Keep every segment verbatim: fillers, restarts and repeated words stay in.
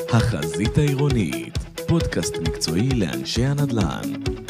החזית העירונית, פודקאסט מקצועי לאנשי הנדל"ן.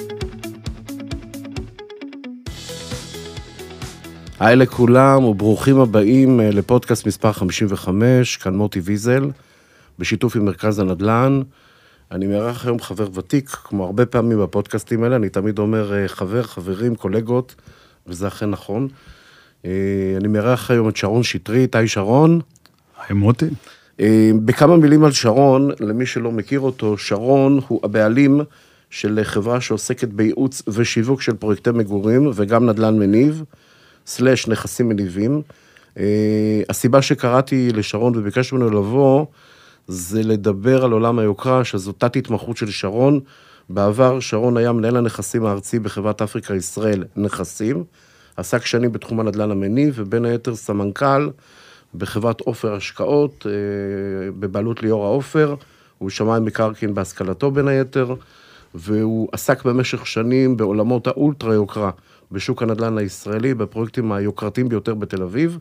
היי לכולם וברוכים הבאים לפודקאסט מספר חמישים וחמש, כאן מוטי ויזל, בשיתוף עם מרכז הנדל"ן. אני מארח היום חבר ותיק, כמו הרבה פעמים בפודקאסטים האלה, אני תמיד אומר חבר, חברים, קולגות, וזה אכן נכון. אני מארח היום את שרון שטרית. היי שרון. היי מוטי. בכמה מילים על שרון, למי שלא מכיר אותו, שרון הוא הבעלים של חברה שעוסקת בייעוץ ושיווק של פרויקטי מגורים, וגם נדל"ן מניב, סלש נכסים מניבים. הסיבה שקראתי לשרון וביקשתי ממנו לבוא, זה לדבר על עולם היוקרה, שזו תת התמחות של שרון. בעבר שרון היה מנהל הנכסים הארצי בחברת אפריקה ישראל נכסים, עסק שנים בתחום הנדל"ן המניב, ובין היתר סמנכ"ל בחברת אופר השקעות, בבעלות ליאור האופר, הוא שמאי מקרקעין בהשכלתו בין היתר, והוא עסק במשך שנים בעולמות האולטרה יוקרה, בשוק הנדל"ן הישראלי, בפרויקטים היוקרתיים ביותר בתל אביב.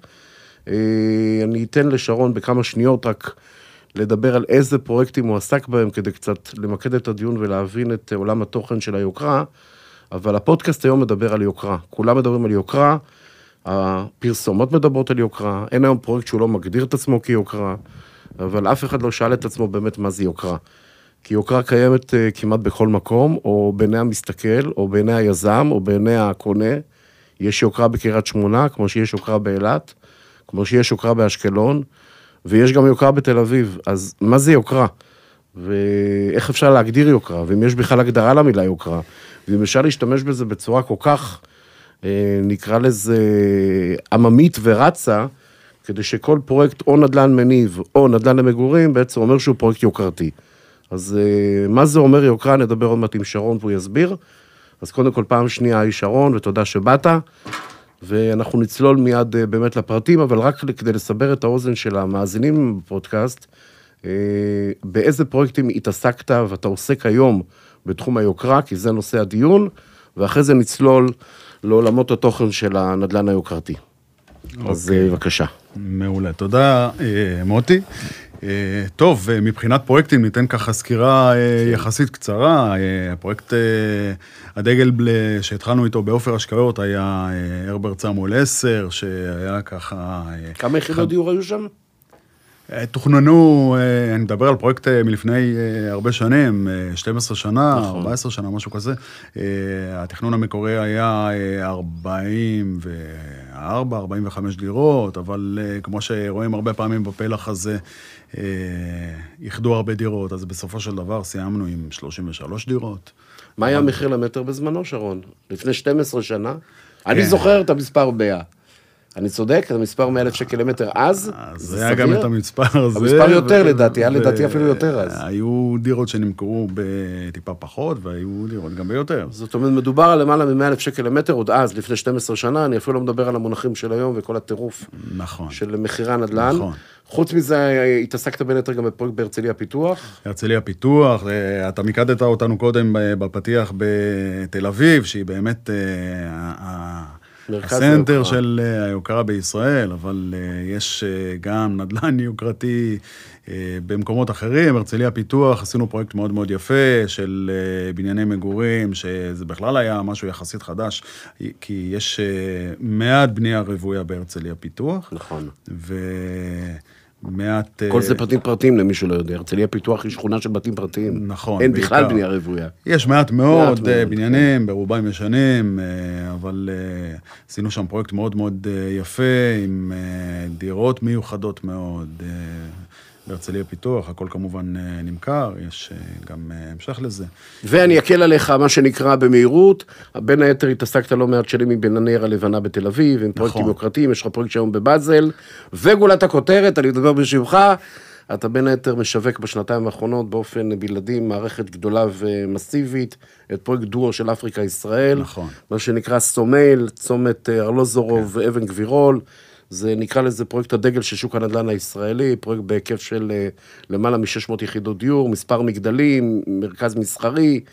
אני אתן לשרון בכמה שניות רק לדבר על איזה פרויקטים הוא עסק בהם, כדי קצת למקד את הדיון ולהבין את עולם התוכן של היוקרה, אבל הפודקאסט היום מדבר על יוקרה, כולם מדברים על יוקרה, הפרסומות מדברות על יוקרה, אין היום פרויקט שהוא לא מגדיר את עצמו כיוקרה, אבל אף אחד לא שאל את עצמו באמת מה זה יוקרה. כי יוקרה קיימת כמעט בכל מקום, או בעיני המסתכל, או בעיני היזם, או בעיני הקונה. יש יוקרה בקריית שמונה, כמו שיש יוקרה באילת, כמו שיש יוקרה באשקלון, ויש גם יוקרה בתל אביב. אז מה זה יוקרה? ואיך אפשר להגדיר יוקרה? ואם יש בכלל הגדרה למילה יוקרה? ואם אפשר להשתמש בזה בצורה כל כך, נקרא לזה עממית ורצה, כדי שכל פרויקט או נדל"ן מניב או נדל"ן למגורים בעצם אומר שהוא פרויקט יוקרתי. אז מה זה אומר יוקרה? נדבר עוד מעט עם שרון והוא יסביר. אז קודם כל פעם שנייה היא שרון, ותודה שבאת, ואנחנו נצלול מיד באמת לפרטים, אבל רק כדי לסבר את האוזן של המאזינים בפודקאסט, באיזה פרויקטים התעסקת ואתה עוסק היום בתחום היוקרה, כי זה נושא הדיון, ואחרי זה נצלול לעולמות התוכן של הנדל"ן היוקרתי. Okay. אז בבקשה. מעולה, תודה מוטי. טוב, מבחינת פרויקטים ניתן ככה סקירה יחסית קצרה. הפרויקט הדגל שהתחלנו איתו באופר השקעות היה הרברט סמואל עשר, שהיה ככה... כמה יחידות דיור היו שם? תוכננו, אני מדבר על פרויקט מלפני הרבה שנים, שתים עשרה שנה, נכון. ארבע עשרה שנה, משהו כזה. התכנון המקורי היה ארבעים וארבע, ארבעים וחמש דירות, אבל כמו שרואים הרבה פעמים בפלח הזה, יחדו הרבה דירות, אז בסופו של דבר סיימנו עם שלושים ושלוש דירות. מה היה המחיר למטר בזמנו, שרון? לפני שתים עשרה שנה? אני זוכר את המספר מאה. אני צודק, זה מספר מאה אלף שקל למטר אז, זה היה גם את המספר הזה. המספר יותר לדעתי, היה לדעתי אפילו יותר אז. היו דירות שנמכרו בטיפה פחות, והיו דירות גם ביותר. זאת אומרת, מדובר על למעלה מ-מאה אלף שקל למטר, עוד אז, לפני שתים עשרה שנה, אני אפילו לא מדבר על המונחים של היום, וכל הטירוף של מחירי הנדל"ן. נכון. חוץ מזה, התעסקת בין היתר גם בפרויקט בהרצליה פיתוח. הרצליה פיתוח, אתה מיקדת אותנו קודם בפתיח בתל אביב, שהיא באמת הסנטר של היוקרה בישראל, אבל יש גם נדל"ן יוקרתי במקומות אחרים. הרצליה פיתוח, עשינו פרויקט מאוד מאוד יפה של בנייני מגורים, שזה בכלל היה משהו יחסית חדש, כי יש מעט בנייה רוויה בהרצליה פיתוח. נכון. ו... מעט... כל זה בתים פרטיים למי שלא יודע. הרצליה פיתוח היא שכונה של בתים פרטיים. נכון. אין בכלל בנייה רוויה. יש מעט מאוד בניינים, ברובם ישנים, אבל עשינו שם פרויקט מאוד מאוד יפה, עם דירות מיוחדות מאוד. בהרצליה פיתוח, הכל כמובן נמכר, יש גם המשך לזה. ואני אקל עליך מה שנקרא במהירות, בין היתר התעסקת לא מעט שנים עם בננר הלבנה בתל אביב, עם פרויקטים יוקרתיים, יש לך פרויקט שהיום בבאזל, וגולת הכותרת, אני מדבר בשבחה, אתה בין היתר משווק בשנתיים האחרונות באופן בלעדי, מערכת גדולה ומסיבית, את פרויקט דואו של אפריקה ישראל, נכון. מה שנקרא סומייל, צומת ארלוזורוב כן. ואבן גבירול, זה נקרא לזה פרויקט הדגל של שוק הנדל"ן הישראלי, פרויקט בהיקף של למעלה מ-שש מאות יחידות דיור, מספר מגדלים, מרכז מסחרי,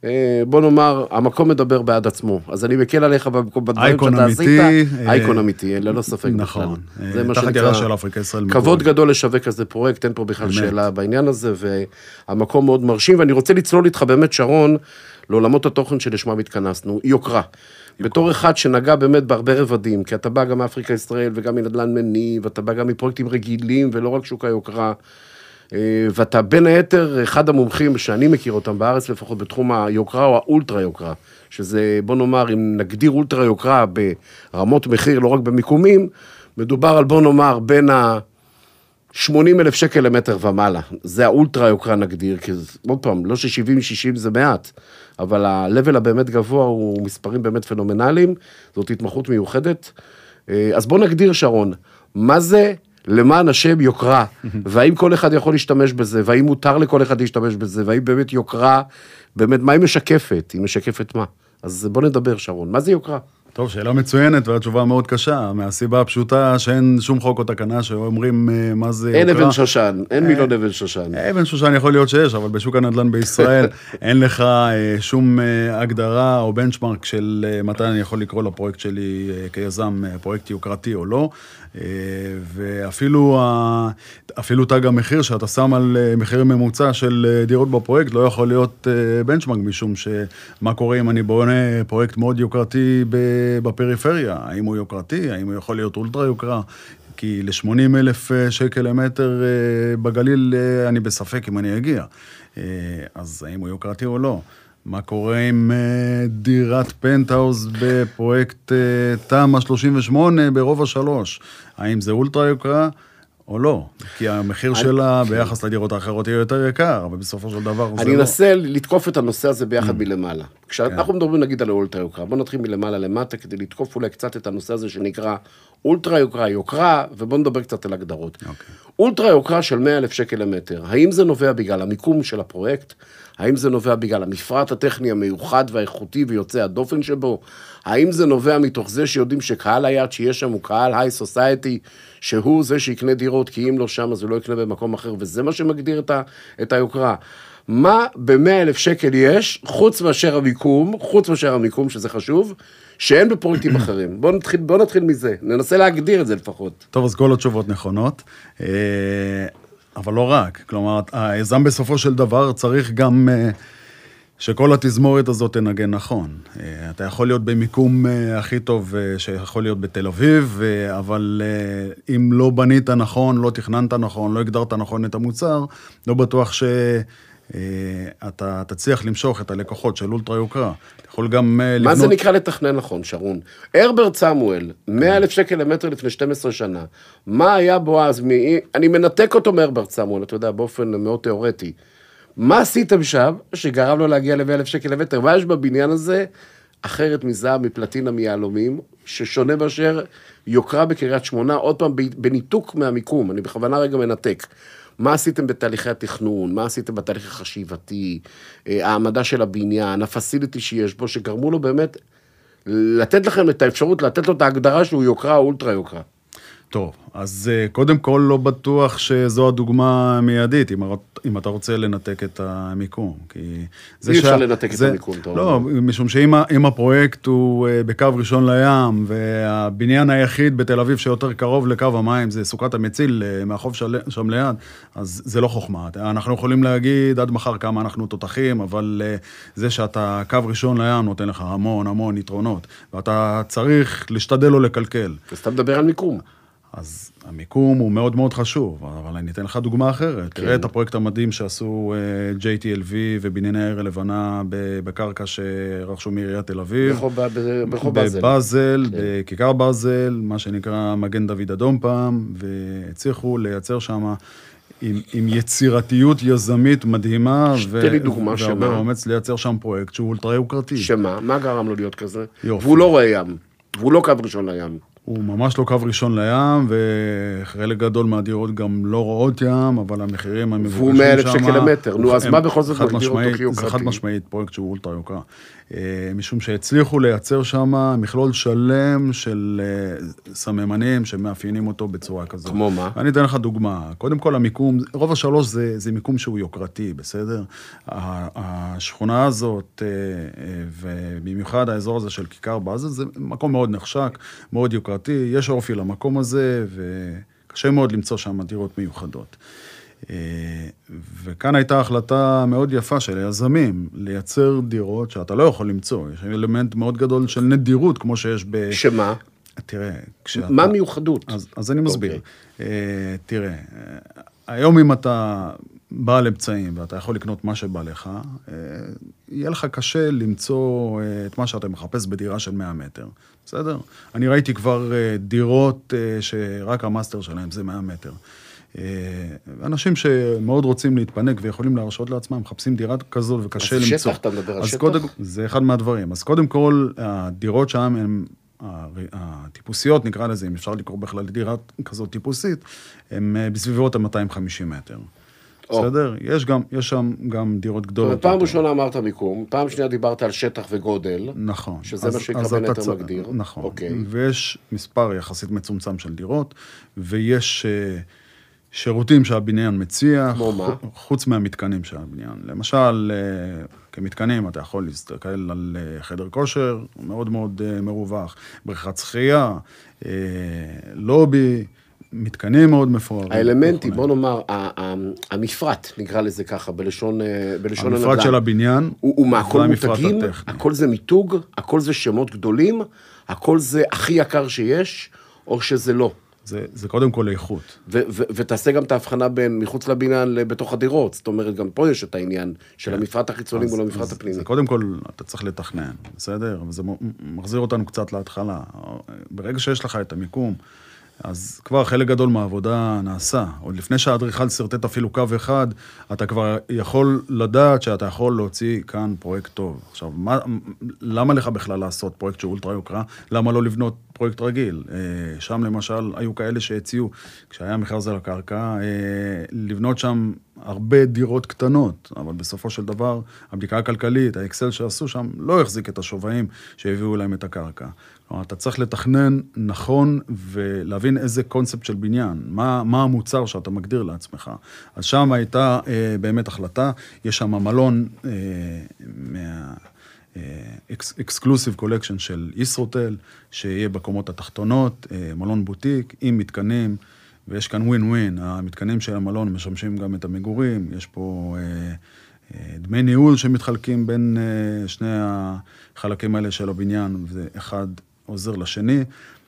בוא נאמר, המקום מדבר בעד עצמו, אז אני מקל עליך במקום בדברים שאתה עשית, אייקון אמיתי, ללא ספק. נכון, תחת ידה של אפריקה ישראל. כבוד גדול לשווק כזה פרויקט, אין פה בכלל שאלה בעניין הזה, והמקום מאוד מרשים, ואני רוצה לצלול איתך באמת, שרון, לעולמות התוכן שלשמם התכנסנו, יוקרה. בתור אחד שנגע באמת בהרבה רבדים, כי אתה בא גם מאפריקה ישראל וגם מנדל"ן מניב, ואתה בא גם מפרויקטים רגילים ולא רק שוק היוקרה, ואתה בין היתר אחד המומחים שאני מכיר אותם בארץ, לפחות בתחום היוקרה או האולטרה יוקרה, שזה בוא נאמר, אם נגדיר אולטרה יוקרה ברמות מחיר, לא רק במיקומים, מדובר על בוא נאמר בין ה-שמונים אלף שקל למטר ומעלה, זה האולטרה יוקרה נגדיר, כי עוד פעם, לא ש-שבעים שישים זה מעט, אבל ה-level הבאמת גבוה הוא מספרים באמת פנומנליים, זאת התמחות מיוחדת, אז בוא נגדיר שרון, מה זה למען השם יוקרה, והאם כל אחד יכול להשתמש בזה, והאם מותר לכל אחד להשתמש בזה, והאם באמת יוקרה, באמת מה היא משקפת, היא משקפת מה? אז בוא נדבר שרון, מה זה יוקרה? טוב, שאלה מצוינת והתשובה מאוד קשה, מהסיבה הפשוטה שאין שום חוק או תקנה שאומרים מה זה יוקרה. אין אבן שושן, אין מילון אבן שושן. אבן שושן יכול להיות שיש, אבל בשוק הנדל"ן בישראל אין לך שום הגדרה או בנצ'מרק של מתי אני יכול לקרוא לפרויקט שלי כיזם פרויקט יוקרתי או לא, ואפילו אפילו תג המחיר שאתה שם על מחיר ממוצע של דירות בפרויקט לא יכול להיות בנצ'מרק, משום שמה קורה אם אני בונה פרויקט מאוד יוקרתי בפריפריה, האם הוא יוקרתי, האם הוא יכול להיות אולטרה יוקרה, כי ל-שמונים אלף שקל למטר בגליל אני בספק אם אני אגיע, אז האם הוא יוקרתי או לא. מה קורה עם דירת פנטהאוס בפרויקט תמ"א שלושים ושמונה ברובע שלוש? האם זה אולטרה יוקרה או לא? כי המחיר שלה ביחס לדירות האחרות יהיה יותר יקר, אבל בסופו של דבר זה לא. אני אנסה לתקוף את הנושא הזה ביחד מלמעלה. כשאנחנו מדברים נגיד על אולטרה יוקרה, בוא נתחיל מלמעלה למטה כדי לתקוף אולי קצת את הנושא הזה שנקרא אולטרה יוקרה, יוקרה, ובוא נדבר קצת על הגדרות. אולטרה יוקרה של מאה אלף שקל למטר, האם זה נובע בגלל המיקום של הפרויקט? האם זה נובע בגלל המפרט הטכני המיוחד והאיכותי ויוצא הדופן שבו? האם זה נובע מתוך זה שיודעים שקהל היעד שיש שם הוא קהל היי סוסייטי, שהוא זה שיקנה דירות, כי אם לא שם אז הוא לא יקנה במקום אחר, וזה מה שמגדיר את, ה, את היוקרה. מה ב-מאה אלף שקל יש, חוץ מאשר המיקום, חוץ מאשר המיקום שזה חשוב, שאין בפרויקטים אחרים. בוא נתחיל, בוא נתחיל מזה, ננסה להגדיר את זה לפחות. טוב, אז כל התשובות נכונות. אבל לא רק, כלומר, היזם בסופו של דבר צריך גם שכל התזמורת הזאת תנגן נכון. אתה יכול להיות במיקום הכי טוב שיכול להיות בתל אביב, אבל אם לא בנית נכון, לא תכננת נכון, לא הגדרת נכון את המוצר, לא בטוח שאתה תצליח למשוך את הלקוחות של אולטרה יוקרה. אתה יכול גם לבנות... מה זה נקרא לתכנן נכון, שרון? הרברט סמואל, מאה אלף שקל למטר לפני שתים עשרה שנה, מה היה בו אז? אני מנתק אותו מהרברט סמואל, אתה יודע, באופן מאוד תיאורטי. מה עשיתם שם שגרם לו להגיע ל-מאה אלף שקל למטר? מה יש בבניין הזה אחרת מזהב, מפלטינה, מיהלומים, ששונה באשר יוקרה בקריית שמונה, עוד פעם בניתוק מהמיקום, אני בכוונה רגע מנתק. מה עשיתם בתהליכי התכנון, מה עשיתם בתהליך החשיבתי, העמדה של הבניין, הפסיליטי שיש בו, שגרמו לו באמת לתת לכם את האפשרות, לתת לו את ההגדרה שהוא יוקרה או אולטרה יוקרה. טוב, אז קודם כל לא בטוח שזו הדוגמה מיידית, אם, אם אתה רוצה לנתק את המיקום. כי זה אי שה... אפשר לנתק זה... את המיקום. לא, משום שאם הפרויקט הוא בקו ראשון לים, והבניין היחיד בתל אביב שיותר קרוב לקו המים, זה סוכת המציל מהחוף של... שם ליד, אז זה לא חוכמה. אנחנו יכולים להגיד עד מחר כמה אנחנו תותחים, אבל זה שאתה קו ראשון לים נותן לך המון המון יתרונות, ואתה צריך להשתדל לו לקלקל. אז אתה מדבר על מיקום. אז המיקום הוא מאוד מאוד חשוב, אבל אני אתן לך דוגמה אחרת. כן. תראה את הפרויקט המדהים שעשו ג'יי טי אל וי ובנייני העיר הלבנה בקרקע שרכשו מעיריית תל אביב. ברחוב באזל. בבאזל, כן. בכיכר באזל, מה שנקרא מגן דוד אדום פעם, והצליחו לייצר שם עם, עם יצירתיות יזמית מדהימה. שתהיה לי דוגמה שמה. והרבה אומץ לייצר שם פרויקט שהוא אולטרה יוקרתי. שמה? מה גרם לו להיות כזה? יופי. והוא לא רואה ים, והוא לא קו ראשון לים. הוא ממש לא קו ראשון לים, וחלק גדול מהדירות גם לא רואות ים, אבל המחירים המבוקשים שם... והוא מאה אלף שקל למטר, נו, אז מה בכל זאת מגדיר אותו כיוקרתי? זה חד משמעית פרויקט שהוא אולטרה יוקרה. משום שהצליחו לייצר שם מכלול שלם של סממנים שמאפיינים אותו בצורה כזאת. כמו מה? אני אתן לך דוגמה. קודם כל, המיקום, רוב השלוש זה, זה מיקום שהוא יוקרתי, בסדר? השכונה הזאת, ובמיוחד האזור הזה של כיכר באזל, זה מקום מאוד נחשק, מאוד יוקרתי, יש אופי למקום הזה, וקשה מאוד למצוא שם דירות מיוחדות. וכאן הייתה החלטה מאוד יפה של היזמים, לייצר דירות שאתה לא יכול למצוא. יש אלמנט מאוד גדול של נדירות, כמו שיש ב... שמה? תראה, כשאתה... מה מיוחדות? אז, אז אני מסביר. Okay. תראה, היום אם אתה בא לבצעים, ואתה יכול לקנות מה שבא לך, יהיה לך קשה למצוא את מה שאתה מחפש בדירה של מאה מטר. בסדר? אני ראיתי כבר דירות שרק המאסטר שלהם זה מאה מטר. אנשים שמאוד רוצים להתפנק ויכולים להרשות לעצמם, מחפשים דירה כזו וקשה למצוא. אז שטח, אתה מדבר על שטח? קודם, זה אחד מהדברים. אז קודם כל, הדירות שם הן, הטיפוסיות נקרא לזה, אם אפשר לקרוא בכלל דירה כזאת טיפוסית, הן בסביבות ה-מאתיים וחמישים מטר. בסדר? יש גם, יש שם גם דירות גדולות. פעם ראשונה אמרת מיקום, פעם שנייה דיברת על שטח וגודל. נכון. שזה מה שיקרה בין היתר מגדיר. נכון. ויש מספר יחסית מצומצם של דירות, ויש שירותים שהבניין מציע, חוץ מהמתקנים של הבניין. למשל, כמתקנים אתה יכול להסתכל על חדר כושר, מאוד מאוד מרווח, בריכת שחייה, לובי, מתקנים מאוד מפוארים. האלמנטי, בוא נאמר, המפרט, נקרא לזה ככה, בלשון הנדל"ן. המפרט של הבניין, הוא מהכל מותגים, הכל זה מיתוג, הכל זה שמות גדולים, הכל זה הכי יקר שיש, או שזה לא. זה, זה קודם כל איכות. ו- ו- ותעשה גם את ההבחנה בין מחוץ לבניין בתוך הדירות. זאת אומרת, גם פה יש את העניין של כן. המפרט החיצוני מול המפרט הפנימי. זה קודם כל, אתה צריך לתכנן, בסדר? וזה מחזיר אותנו קצת להתחלה. ברגע שיש לך את המיקום, אז כבר חלק גדול מהעבודה נעשה. עוד לפני שהאדריכל סרטט אפילו קו אחד, אתה כבר יכול לדעת שאתה יכול להוציא כאן פרויקט טוב. עכשיו, מה, למה לך בכלל לעשות פרויקט שהוא אולטרה יוקרה? למה לא לבנות פרויקט רגיל? שם למשל היו כאלה שהציעו, כשהיה מכרז על הקרקע, לבנות שם הרבה דירות קטנות, אבל בסופו של דבר, הבדיקה הכלכלית, האקסל שעשו שם, לא החזיק את השווים שהביאו להם את הקרקע. כלומר, אתה צריך לתכנן נכון ולהבין איזה קונספט של בניין, מה, מה המוצר שאתה מגדיר לעצמך. אז שם הייתה אה, באמת החלטה, יש שם מלון אה, מה... אקסקלוסיב קולקשן של ישרוטל, שיהיה בקומות התחתונות, מלון בוטיק עם מתקנים, ויש כאן ווין ווין, המתקנים של המלון משמשים גם את המגורים, יש פה דמי ניהול שמתחלקים בין שני החלקים האלה של הבניין, ואחד עוזר לשני,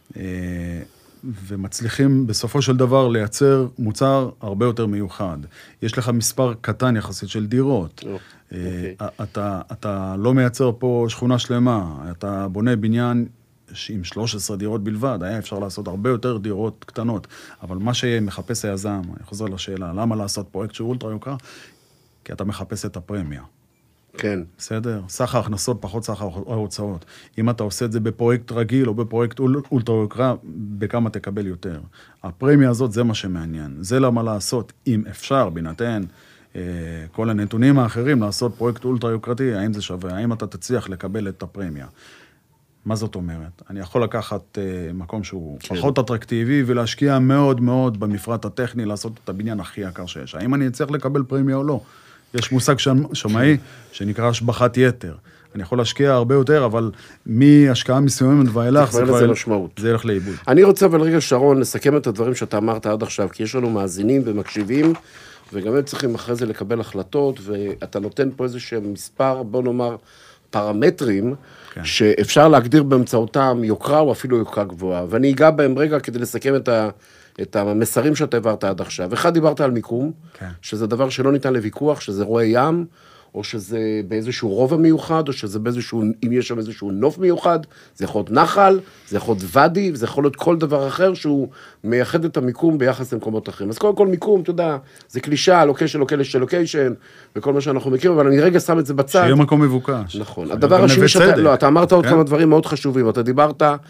ומצליחים בסופו של דבר לייצר מוצר הרבה יותר מיוחד. יש לך מספר קטן יחסית של דירות. Okay. אתה, אתה לא מייצר פה שכונה שלמה, אתה בונה בניין עם שלוש עשרה דירות בלבד, היה אפשר לעשות הרבה יותר דירות קטנות, אבל מה שמחפש היזם, אני חוזר לשאלה, למה לעשות פרויקט שהוא אולטרה יוקרה? כי אתה מחפש את הפרמיה. כן. בסדר? סך ההכנסות פחות סך ההוצאות. אם אתה עושה את זה בפרויקט רגיל או בפרויקט אולטרה יוקרה, בכמה תקבל יותר. הפרמיה הזאת זה מה שמעניין. זה למה לעשות, אם אפשר, בינתן, כל הנתונים האחרים, לעשות פרויקט אולטרה יוקרתי, האם זה שווה, האם אתה תצליח לקבל את הפרמיה. מה זאת אומרת? אני יכול לקחת מקום שהוא כן. פחות אטרקטיבי, ולהשקיע מאוד מאוד במפרט הטכני, לעשות את הבניין הכי יקר שיש. האם אני אצליח לקבל פרמיה או לא? יש מושג שמאי שנקרא השבחת יתר. אני יכול להשקיע הרבה יותר, אבל מהשקעה מסוימת ואילך, זה כבר משמעות. זה ילך לאיבוד. אני רוצה אבל רגע, שרון, לסכם את הדברים שאתה אמרת עד עכשיו, כי יש לנו מאזינים ומקשיבים, וגם הם צריכים אחרי זה לקבל החלטות, ואתה נותן פה איזשהו מספר, בוא נאמר, פרמטרים, כן. שאפשר להגדיר באמצעותם יוקרה או אפילו יוקרה גבוהה. ואני אגע בהם רגע כדי לסכם את ה... את המסרים שאתה העברת עד עכשיו. אחד, דיברת על מיקום, כן. שזה דבר שלא ניתן לוויכוח, שזה רואה ים, או שזה באיזשהו רובע מיוחד, או שזה באיזשהו, אם יש שם איזשהו נוף מיוחד, זה יכול להיות נחל, זה יכול להיות ודי, וזה יכול להיות כל דבר אחר שהוא מייחד את המיקום ביחס למקומות אחרים. אז קודם כל מיקום, אתה יודע, זה קלישה, לוקיישן, לוקיישן, לוקיישן, וכל מה שאנחנו מכירים, אבל אני רגע שם את זה בצד. שיהיה מקום מבוקש. נכון. הדבר השני שאתה, לא, אתה אמרת עוד כמה דברים מאוד חשובים, אתה דיברת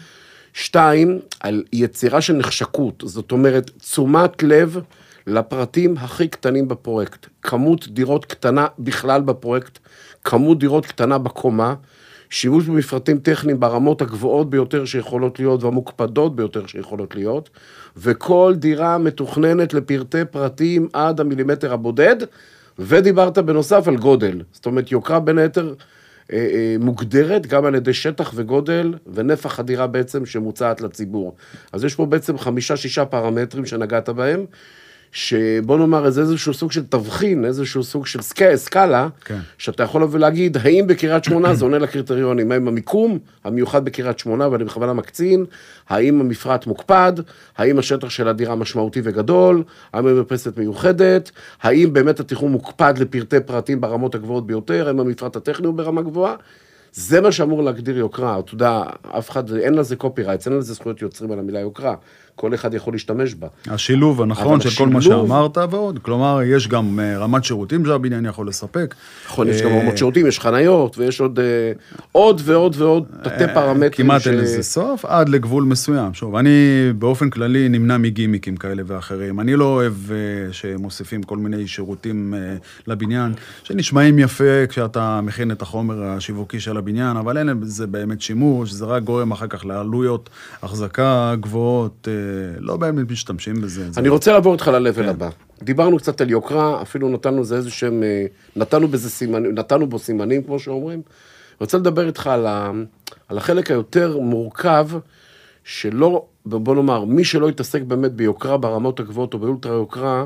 שתיים, על יצירה של נחשקות, זאת אומרת, תשומת לב לפרטים הכי קטנים בפרויקט. כמות דירות קטנה בכלל בפרויקט, כמות דירות קטנה בקומה, שימוש במפרטים טכניים ברמות הגבוהות ביותר שיכולות להיות, והמוקפדות ביותר שיכולות להיות, וכל דירה מתוכננת לפרטי פרטים עד המילימטר הבודד, ודיברת בנוסף על גודל. זאת אומרת, יוקרה בין היתר אה, אה, מוגדרת גם על ידי שטח וגודל, ונפח הדירה בעצם שמוצעת לציבור. אז יש פה בעצם חמישה-שישה פרמטרים שנגעת בהם, שבוא נאמר איזה איזשהו סוג של תבחין, איזשהו סוג של סקאלה, כן. שאתה יכול לבוא להגיד, האם בקריית שמונה זה עונה לקריטריונים, האם המיקום המיוחד בקריית שמונה, ואני בכוונה מקצין, האם המפרט מוקפד, האם השטח של הדירה משמעותי וגדול, האם המרפסת מיוחדת, האם באמת התיחום מוקפד לפרטי פרטים ברמות הגבוהות ביותר, האם המפרט הטכני הוא ברמה גבוהה, זה מה שאמור להגדיר יוקרה, אתה יודע, אף אחד, אין לזה קופירייט, אין לזה זכויות יוצרים על המילה יוקרה, כל אחד יכול להשתמש בה. השילוב הנכון של כל מה שאמרת ועוד, כלומר, יש גם רמת שירותים שהבניין יכול לספק. נכון, יש גם רמות שירותים, יש חניות, ויש עוד עוד ועוד ועוד תתי פרמטרים. כמעט אין לזה סוף, עד לגבול מסוים. שוב, אני באופן כללי נמנע מגימיקים כאלה ואחרים. אני לא אוהב שמוסיפים כל מיני שירותים לבניין, שנשמעים יפה כשאתה מכין את החומר השיווקי של הבניין, אבל אין לזה באמת שימוש, זה רק גורם אחר כך לעלויות החזקה גבוהות, לא באמת משתמשים בזה. אני רוצה לעבור איתך ללבל הבא. דיברנו קצת על יוקרה, אפילו נתנו זה איזה שהם, נתנו בזה סימנים, נתנו בו סימנים, כמו שאומרים. אני רוצה לדבר איתך על, ה, על החלק היותר מורכב, שלא, בוא נאמר, מי שלא יתעסק באמת ביוקרה ברמות הגבוהות או באולטרה יוקרה,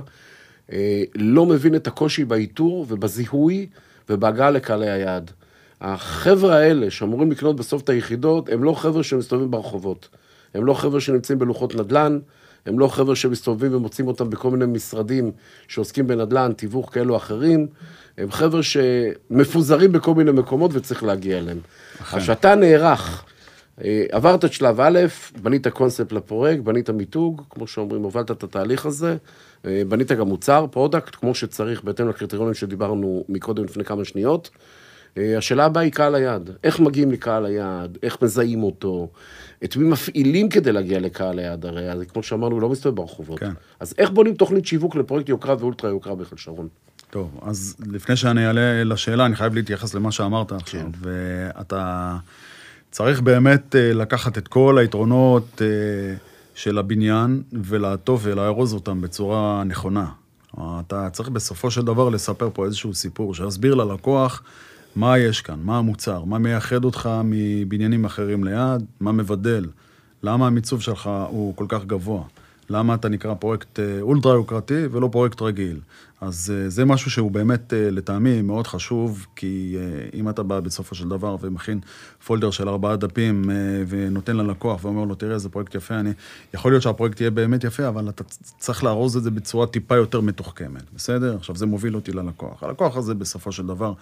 לא מבין את הקושי באיתור ובזיהוי ובהגעה לקהלי היעד. החבר'ה האלה שאמורים לקנות בסוף את היחידות, הם לא חבר'ה שמסתובבים ברחובות. הם לא חבר'ה שנמצאים בלוחות נדל"ן, הם לא חבר'ה שמסתובבים ומוצאים אותם בכל מיני משרדים שעוסקים בנדל"ן, תיווך כאלו אחרים, הם חבר'ה שמפוזרים בכל מיני מקומות וצריך להגיע אליהם. אז שאתה נערך, עברת את שלב א', בנית קונספט לפרויקט, בנית מיתוג, כמו שאומרים, הובלת את התהליך הזה, בנית גם מוצר, פרודקט, כמו שצריך, בהתאם לקריטריונים שדיברנו מקודם לפני כמה שניות. השאלה הבאה היא קהל היעד. איך מגיעים לקהל היעד? איך מזהים אותו? את מי מפעילים כדי להגיע לקהל היעד? הרי, כמו שאמרנו, לא מסתובב ברחובות. כן. אז איך בונים תוכנית שיווק לפרויקט יוקרה ואולטרה יוקרה בכלל שרון? טוב, אז לפני שאני אעלה לשאלה, אני חייב להתייחס למה שאמרת עכשיו. ואתה צריך באמת לקחת את כל היתרונות של הבניין ולעטוף ולארוז אותם בצורה נכונה. אתה צריך בסופו של דבר לספר פה איזשהו סיפור, שיסביר ללקוח מה יש כאן, מה המוצר, מה מייחד אותך מבניינים אחרים ליד, מה מבדל, למה המיצוב שלך הוא כל כך גבוה, למה אתה נקרא פרויקט אולטרה יוקרתי ולא פרויקט רגיל. אז זה משהו שהוא באמת לטעמי מאוד חשוב, כי אם אתה בא בסופו של דבר ומכין פולדר של ארבעה דפים ונותן ללקוח ואומר לו, תראה, זה פרויקט יפה, אני, יכול להיות שהפרויקט יהיה באמת יפה, אבל אתה צריך לארוז את זה בצורה טיפה יותר מתוחכמת, בסדר? עכשיו זה מוביל אותי ללקוח. הלקוח הזה בסופו של דבר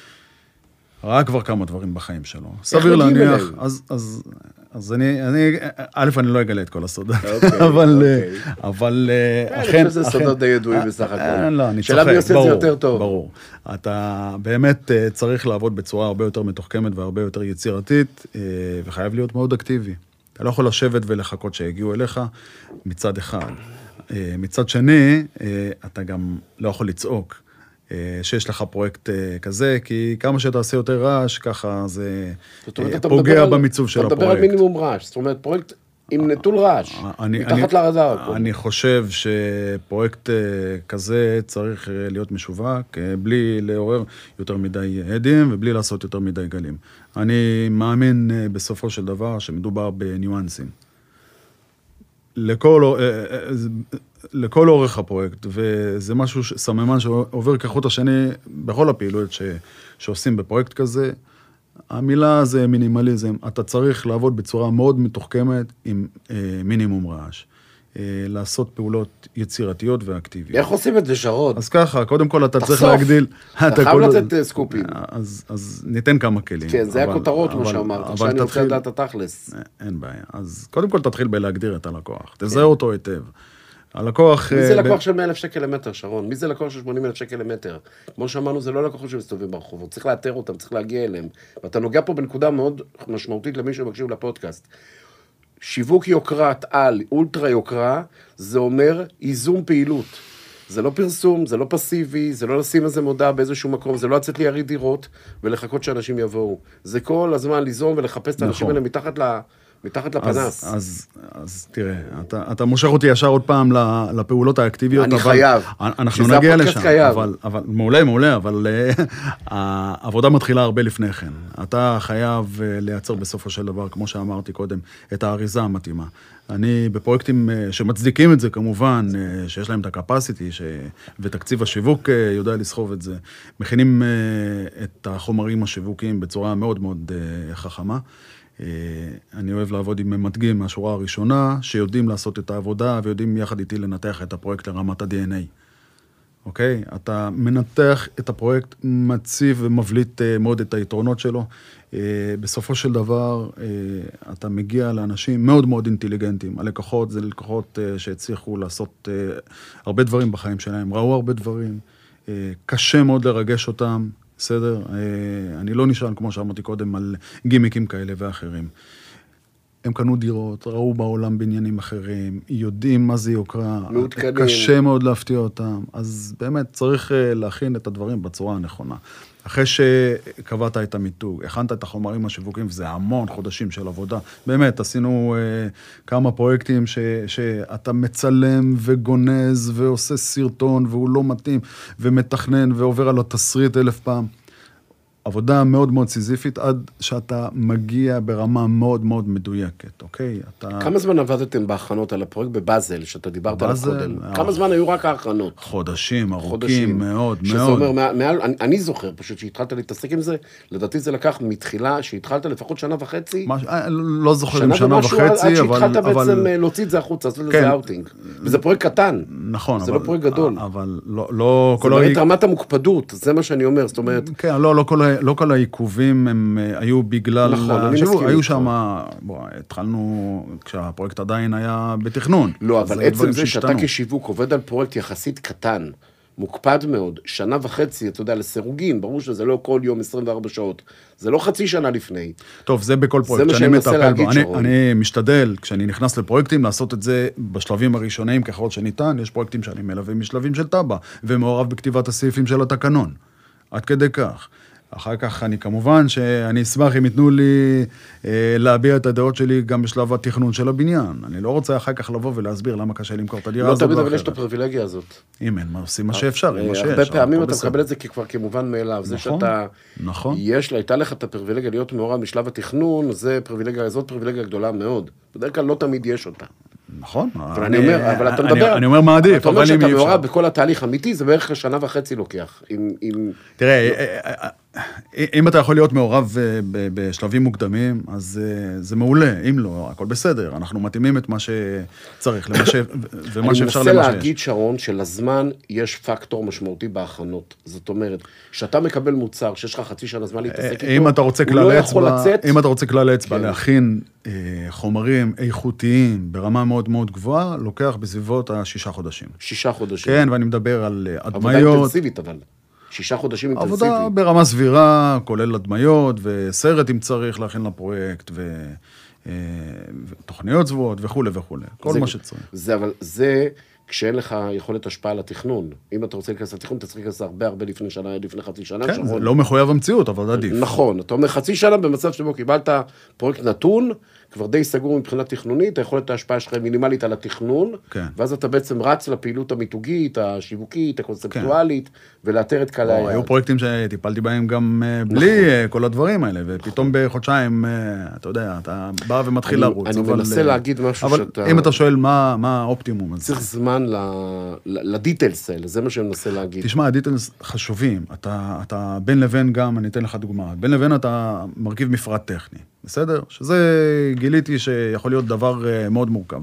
ראה כבר כמה דברים בחיים שלו. סביר להניח, אז, אז, אז אני, אני, א', אני לא אגלה את כל הסודות, אבל, אבל, אכן, אני חושב שזה סודות די ידועים בסך הכל. לא, אני צוחק, ברור, ברור. אתה באמת צריך לעבוד בצורה הרבה יותר מתוחכמת והרבה יותר יצירתית, וחייב להיות מאוד אקטיבי. אתה לא יכול לשבת ולחכות שיגיעו אליך מצד אחד. מצד שני, אתה גם לא יכול לצעוק. שיש לך פרויקט כזה, כי כמה שאתה עושה יותר רעש, ככה זה פוגע במיצוב של הפרויקט. אתה מדבר על מינימום רעש, זאת אומרת, פרויקט עם נטול רעש, מתחת לרדאר. אני חושב שפרויקט כזה צריך להיות משווק, בלי לעורר יותר מדי עדים, ובלי לעשות יותר מדי גלים. אני מאמין בסופו של דבר שמדובר בניואנסים. לכל... לכל אורך הפרויקט, וזה משהו, סממן שעובר כחוט השני בכל הפעילויות ש, שעושים בפרויקט כזה. המילה זה מינימליזם, אתה צריך לעבוד בצורה מאוד מתוחכמת עם אה, מינימום רעש. אה, לעשות פעולות יצירתיות ואקטיביות. איך עושים את זה, שרון? אז ככה, קודם כל אתה צריך להגדיל... אתה חייב לתת סקופים. אז, אז ניתן כמה כלים. כן, זה הכותרות, כמו שאמרת, עכשיו אני רוצה לדעת התכלס. אין בעיה. אז קודם כל תתחיל בלהגדיר את הלקוח. תזהה אותו היטב. הלקוח... מי זה לקוח של מאה אלף שקל למטר, שרון? מי זה לקוח של שמונים אלף שקל למטר? כמו שאמרנו, זה לא לקוחות שמסתובבים ברחובות, צריך לאתר אותם, צריך להגיע אליהם. ואתה נוגע פה בנקודה מאוד משמעותית למי שמקשיב לפודקאסט. שיווק יוקרת על אולטרה יוקרה, זה אומר איזום פעילות. זה לא פרסום, זה לא פסיבי, זה לא לשים איזה מודעה באיזשהו מקום, זה לא לצאת ליריד דירות ולחכות שאנשים יבואו. זה כל הזמן ליזום ולחפש את האנשים האלה מתחת ל... מתחת לפנס. אז, אז, אז תראה, אתה, אתה מושך אותי ישר עוד פעם לפעולות האקטיביות. אני אבל חייב. אנחנו נגיע לשם. אבל, אבל, מעולה, מעולה, אבל העבודה מתחילה הרבה לפני כן. אתה חייב לייצר בסופו של דבר, כמו שאמרתי קודם, את האריזה המתאימה. אני בפרויקטים שמצדיקים את זה, כמובן, שיש להם את הקפסיטי, ש... ותקציב השיווק יודע לסחוב את זה, מכינים את החומרים השיווקיים בצורה מאוד מאוד חכמה. אני אוהב לעבוד עם מדגים מהשורה הראשונה, שיודעים לעשות את העבודה, ויודעים יחד איתי לנתח את הפרויקט לרמת ה-די אן איי. אוקיי? אתה מנתח את הפרויקט, מציב ומבליט מאוד את היתרונות שלו. בסופו של דבר, אתה מגיע לאנשים מאוד מאוד אינטליגנטים. הלקוחות זה לקוחות שהצליחו לעשות הרבה דברים בחיים שלהם, ראו הרבה דברים, קשה מאוד לרגש אותם, בסדר? אני לא נשען, כמו שאמרתי קודם, על גימיקים כאלה ואחרים. הם קנו דירות, ראו בעולם בעניינים אחרים, יודעים מה זה יוקרה, מעודכנים. קשה מאוד להפתיע אותם, אז באמת צריך להכין את הדברים בצורה הנכונה. אחרי שקבעת את המיתוג, הכנת את החומרים השיווקים, וזה המון חודשים של עבודה. באמת, עשינו אה, כמה פרויקטים ש, שאתה מצלם וגונז ועושה סרטון, והוא לא מתאים, ומתכנן ועובר על התסריט אלף פעם. עבודה מאוד מאוד סיזיפית, עד שאתה מגיע ברמה מאוד מאוד מדויקת, אוקיי? אתה... כמה זמן עבדתם בהכנות על הפרויקט בבאזל, שאתה דיברת עליו קודם? אה... כמה זמן היו רק ההכנות? חודשים, ארוכים חודשים. מאוד, שזה מאוד. אומר, מעל, אני, אני זוכר פשוט שהתחלת להתעסק עם זה, לדעתי זה לקח מתחילה, שהתחלת לפחות שנה וחצי. מש... לא זוכר אם שנה וחצי, אבל... עד שהתחלת אבל... בעצם להוציא את זה החוצה, לעשות לזה אאוטינג. וזה פרויקט קטן. נכון, זה אבל... לא פרויקט גדול. אבל לא... לא זה מראה את רמת המוקפדות, זה מה שאני אומר, זאת אומרת... כן, לא, לא כל, לא כל העיכובים הם היו בגלל... נכון, אני השיווק, מסכים. היו שם, בוא, התחלנו, כשהפרויקט עדיין היה בתכנון. לא, אבל עצם זה שהשתנו. שאתה כשיווק עובד על פרויקט יחסית קטן, מוקפד מאוד, שנה וחצי, אתה יודע, לסירוגין, ברור שזה לא כל יום עשרים וארבע שעות, זה לא חצי שנה לפני. טוב, זה בכל פרויקט, זה מה שאני מנסה להגיד, אני, שרון. אני משתדל, כשאני נכנס לפרויקטים, לעשות את זה בשלבים הראשוניים ככל שניתן, יש פרויקטים שאני מלווה משלבים של טאבה, ומעורב בכתיבת הסעיפים של התקנון. עד כדי כך. אחר כך אני כמובן שאני אשמח אם ייתנו לי אה, להביע את הדעות שלי גם בשלב התכנון של הבניין. אני לא רוצה אחר כך לבוא ולהסביר למה קשה למכור את הדירה לא הזאת. תמיד אבל יש את הפריבילגיה הזאת. אם אין, עושים מה שאפשר, עם מה שיש. הרבה פעמים אתה מקבל את זה כבר כמובן מאליו. זה שאתה, נכון. יש, הייתה לך את הפריבילגיה להיות מעורב משלב התכנון, זה פריבילגיה, זאת פריבילגיה גדולה מאוד. בדרך כלל לא תמיד יש אותה. נכון. אבל אני אומר, אבל אתה מדבר, אני אומר מה עדיף, אתה אומר שאתה מעורב בכל התהליך אמיתי, זה בערך שנה וחצי לוקח. תראה, אם אתה יכול להיות מעורב בשלבים מוקדמים, אז זה מעולה. אם לא, הכל בסדר. אנחנו מתאימים את מה שצריך, ומה שאפשר למה שיש. אני מנסה להגיד, שרון, שלזמן יש פקטור משמעותי בהכנות. זאת אומרת, שאתה מקבל מוצר, שיש לך חצי שנה זמן להתעסק איתו, הוא לא יכול לצאת. אם אתה רוצה כלל אצבע, להכין חומרים איכותיים ברמה מאוד מאוד גבוהה, לוקח בסביבות השישה חודשים. שישה חודשים. כן, ואני מדבר על הדמיות. עבודה אינטנסיבית, אבל. שישה חודשים אינטנסיבית. עבודה ברמה סבירה, כולל הדמיות, וסרט אם צריך להכין לפרויקט, ותוכניות צבועות וכו' וכו'. כל מה שצריך. זה, אבל זה, כשאין לך יכולת השפעה על התכנון. אם אתה רוצה להיכנס לתכנון, אתה צריך להיכנס הרבה הרבה לפני שנה, לפני חצי שנה. כן, זה לא מחויב המציאות, אבל עדיף. נכון, אתה אומר חצי שנה במצב שבו קיבלת פרויקט נתון, כבר די סגור מבחינה תכנונית, אתה יכול את ההשפעה שלך מינימלית על התכנון, כן. ואז אתה בעצם רץ לפעילות המיתוגית, השיווקית, הקונספטואלית, כן. ולאתר את קהל היעד. היו פרויקטים שטיפלתי בהם גם בלי נכון. כל הדברים האלה, ופתאום נכון. בחודשיים, אתה יודע, אתה בא ומתחיל אני, לרוץ. אני אבל, מנסה להגיד משהו אבל שאתה... אבל אם אתה שואל מה, מה האופטימום, צריך אז... זמן לדיטלס האלה, זה מה שאני מנסה להגיד. תשמע, הדיטלס חשובים, אתה, אתה בין לבין גם, אני אתן לך דוגמה, בין לבין אתה מרכיב מפרט טכני. בסדר? שזה גיליתי שיכול להיות דבר מאוד מורכב.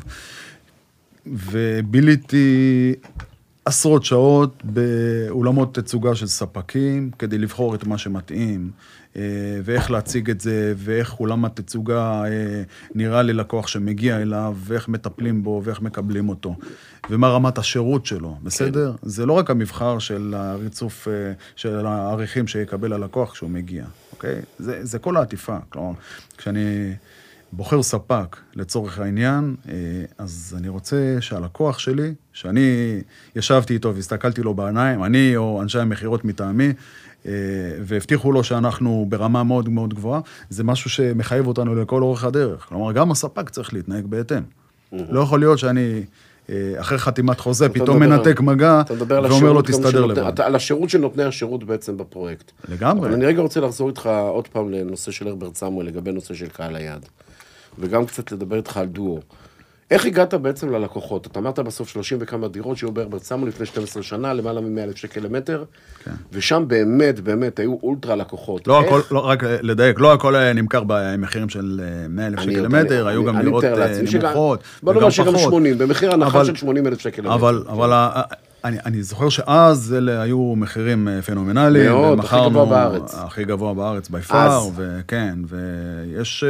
וביליתי עשרות שעות באולמות תצוגה של ספקים, כדי לבחור את מה שמתאים, ואיך להציג את זה, ואיך אולם התצוגה נראה ללקוח שמגיע אליו, ואיך מטפלים בו, ואיך מקבלים אותו, ומה רמת השירות שלו, בסדר? כן. זה לא רק המבחר של הריצוף, של העריכים שיקבל הלקוח כשהוא מגיע, אוקיי? זה, זה כל העטיפה, כלומר, כשאני בוחר ספק לצורך העניין, אז אני רוצה שהלקוח שלי, שאני ישבתי איתו והסתכלתי לו בעיניים, אני או אנשי המחירות מטעמי, והבטיחו לו שאנחנו ברמה מאוד מאוד גבוהה, זה משהו שמחייב אותנו לכל אורך הדרך. כלומר, גם הספק צריך להתנהג בהתאם. לא יכול להיות שאני, אחרי חתימת חוזה, פתאום מנתק מגע, ואומר לו, תסתדר לבד. על השירות של נותני השירות בעצם בפרויקט. לגמרי. אבל אני רגע רוצה לחזור איתך עוד פעם לנושא של הרברט סמואל, לגבי נושא של קהל היעד. וגם קצת לדבר איתך על דואו. איך הגעת בעצם ללקוחות? אתה אמרת בסוף שלושים וכמה דירות שהיו בהרברט סמואל לפני שתים עשרה שנה, למעלה מ-מאה אלף שקל למטר, כן. ושם באמת, באמת, היו אולטרה לקוחות. לא הכל, לא, רק לדייק, לא הכל נמכר במחירים של מאה אלף שקל למטר, היו גם דירות נמוכות, בוא נאמר שגם שמונים, במחיר הנחה של שמונים אלף שקל למטר. אבל, אבל אני, אני זוכר שאז אלה היו מחירים פנומנליים, מאוד, הכי גבוה בארץ. הכי גבוה בארץ, ביפר, וכן, ויש...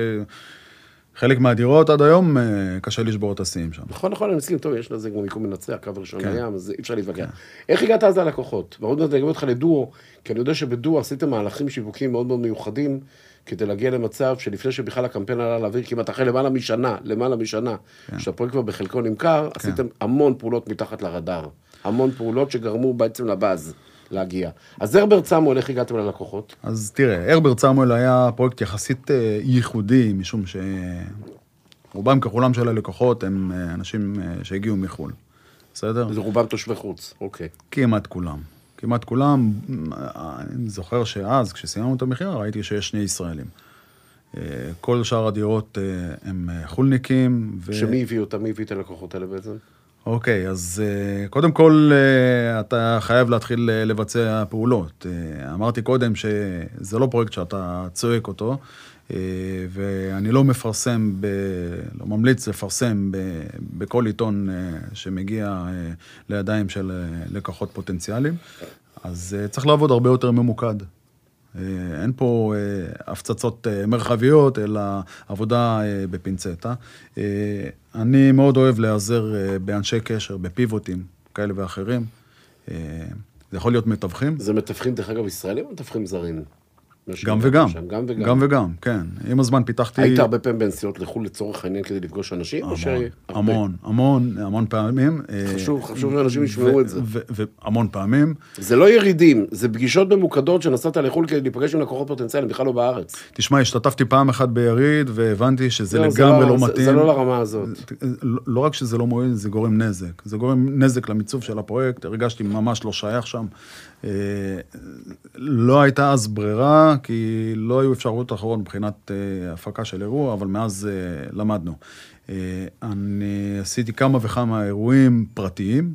חלק מהדירות עד היום קשה לשבור את השיאים שם. נכון, נכון, אני מסכים, טוב, יש לזה גם מיקום מנצח, קו ראשון הים, אז אי אפשר להתווכח. איך הגעת אז ללקוחות? ועוד מעט אני אגיד אותך לדואו, כי אני יודע שבדואו עשיתם מהלכים שיווקיים מאוד מאוד מיוחדים, כדי להגיע למצב שלפני שבכלל הקמפיין עלה להעביר, כמעט אחרי למעלה משנה, למעלה משנה, שהפרויקט כבר בחלקו נמכר, עשיתם המון פעולות מתחת לרדאר. המון פעולות שגרמו בעצם לבאז. להגיע. אז הרברט סמואל, איך הגעתם ללקוחות? אז תראה, הרברט סמואל היה פרויקט יחסית ייחודי, משום שרובם ככולם של הלקוחות הם אנשים שהגיעו מחול. בסדר? זה רובם תושבי חוץ, אוקיי. כמעט כולם. כמעט כולם, אני זוכר שאז, כשסיימנו את המחיר, ראיתי שיש שני ישראלים. כל שאר הדירות הם חולניקים. ו... שמי הביא אותם? מי הביא את הלקוחות האלה בעצם? אוקיי, אז קודם כל אתה חייב להתחיל לבצע פעולות. אמרתי קודם שזה לא פרויקט שאתה צועק אותו, ואני לא מפרסם, ב... לא ממליץ לפרסם ב... בכל עיתון שמגיע לידיים של לקוחות פוטנציאליים, אז צריך לעבוד הרבה יותר ממוקד. אין פה הפצצות מרחביות, אלא עבודה בפינצטה. אני מאוד אוהב להיעזר באנשי קשר, בפיבוטים כאלה ואחרים. זה יכול להיות מתווכים. זה מתווכים, דרך אגב, ישראלים או מתווכים זרים? גם וגם. גם וגם. גם וגם, כן. עם הזמן פיתחתי... היית הרבה פעמים בנסיעות לחו"ל לצורך העניין כדי לפגוש אנשים? המון, המון, המון, המון פעמים. חשוב, חשוב שאנשים ישמעו את זה. והמון פעמים. זה לא ירידים, זה פגישות ממוקדות שנסעת לחו"ל כדי לפגש עם לקוחות פוטנציאליים, בכלל לא בארץ. תשמע, השתתפתי פעם אחת ביריד, והבנתי שזה לגמרי לא מתאים. זה לא לרמה הזאת. לא רק שזה לא מועיל, זה גורם נזק. זה גורם נזק למיצוב של הפרויקט, הרגשתי ממש לא שייך שם. לא הייתה אז ברירה, כי לא היו אפשרויות אחרות מבחינת הפקה של אירוע, אבל מאז למדנו. אני עשיתי כמה וכמה אירועים פרטיים,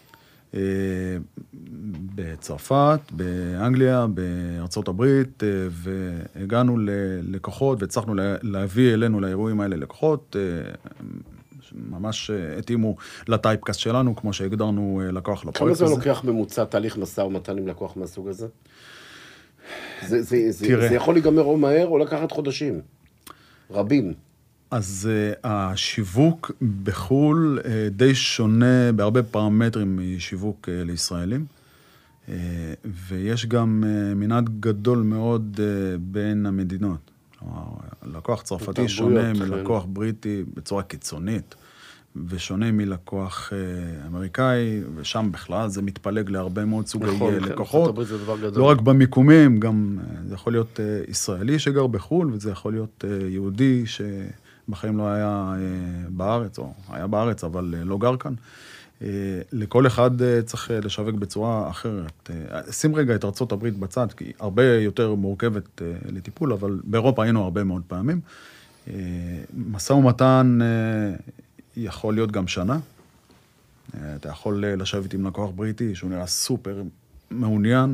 בצרפת, באנגליה, בארצות הברית, והגענו ללקוחות, והצלחנו להביא אלינו לאירועים האלה לקוחות, ממש התאימו לטייפקאסט שלנו, כמו שהגדרנו לקוח לפרויקט הזה. כמה זמן לוקח ממוצע תהליך משא ומתן עם לקוח מהסוג הזה? זה, זה, זה, זה יכול להיגמר או מהר או לקחת חודשים. רבים. אז uh, השיווק בחול uh, די שונה בהרבה פרמטרים משיווק uh, לישראלים, uh, ויש גם uh, מנעד גדול מאוד uh, בין המדינות. כלומר, לקוח צרפתי שונה מלקוח בריטי בצורה קיצונית, ושונה מלקוח אמריקאי, ושם בכלל זה מתפלג להרבה מאוד סוגי לקוחות. לא רק במיקומים, גם זה יכול להיות ישראלי שגר בחול, וזה יכול להיות יהודי שבחיים לא היה בארץ, או היה בארץ, אבל לא גר כאן. לכל אחד צריך לשווק בצורה אחרת. שים רגע את ארצות הברית בצד, כי הרבה יותר מורכבת לטיפול, אבל באירופה היינו הרבה מאוד פעמים. משא ומתן יכול להיות גם שנה. אתה יכול לשבת עם לקוח בריטי, שהוא נראה סופר מעוניין,